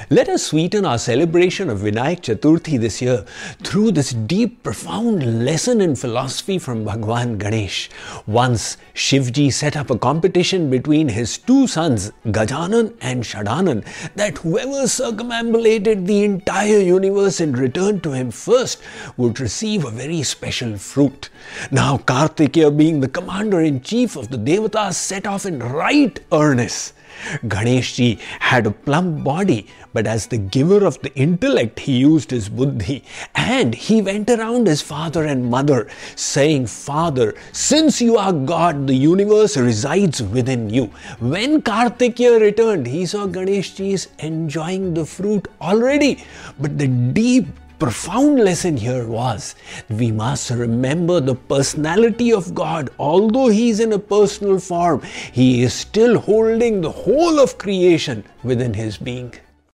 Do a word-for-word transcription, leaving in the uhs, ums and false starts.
Let us sweeten our celebration of Vinayak Chaturthi this year through this deep, profound lesson in philosophy from Bhagwan Ganesh. Once, Shivji set up a competition between his two sons, Gajanan and Shadanan, that whoever circumambulated the entire universe and returned to him first would receive a very special fruit. Now, Kartikeya, being the commander-in-chief of the Devatas, set off in right earnest. Ganeshji had a plump body, but as the giver of the intellect, he used his buddhi, and he went around his father and mother, saying, "Father, since you are God, the universe resides within you." When Kartikeya returned, he saw Ganeshji is enjoying the fruit already, but the deep profound lesson here was we must remember the personality of God. Although he is in a personal form, he is still holding the whole of creation within his being.